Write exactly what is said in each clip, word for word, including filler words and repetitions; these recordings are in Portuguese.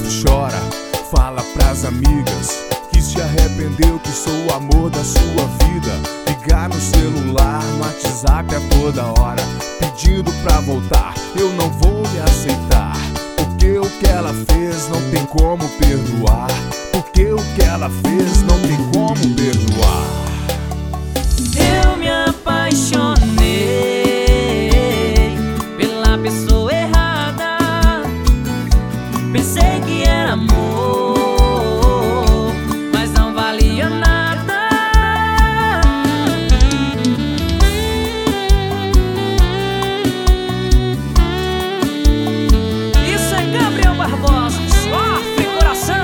sofre, chora, fala pras amigas que se arrependeu, que sou o amor da sua vida. Ligar no celular, no WhatsApp a toda hora, pedindo pra voltar, eu não vou me aceitar. Porque o que ela fez não tem como perdoar. Porque o que ela fez não tem como perdoar. Eu me apaixonei pela pessoa errada. Pensei que era amor, mas não valia nada. Isso é Gabriel Barbosa, sofre coração.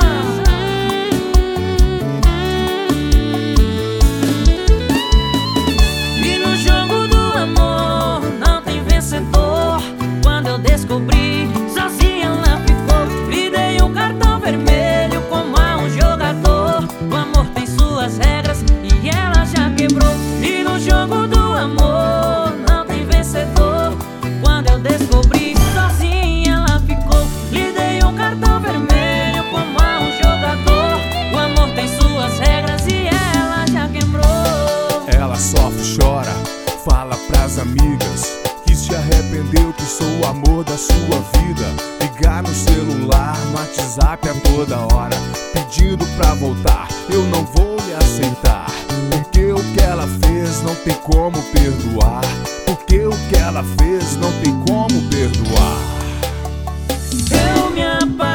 Quando eu descobri, sozinha ela ficou. Lhe dei um cartão vermelho como a um jogador. O amor tem suas regras e ela já quebrou. E no jogo do amor não tem vencedor. Quando eu descobri, sozinha ela ficou. Lhe dei um cartão vermelho como a um jogador. O amor tem suas regras e ela já quebrou. Ela sofre, chora, fala pras amigas que se arrependeu, que sou o amor da sua vida. Ligar no celular, no WhatsApp a toda hora, pedindo pra voltar, eu não vou me aceitar. Porque o que ela fez não tem como perdoar. Porque o que ela fez não tem como perdoar. Eu me apaixonei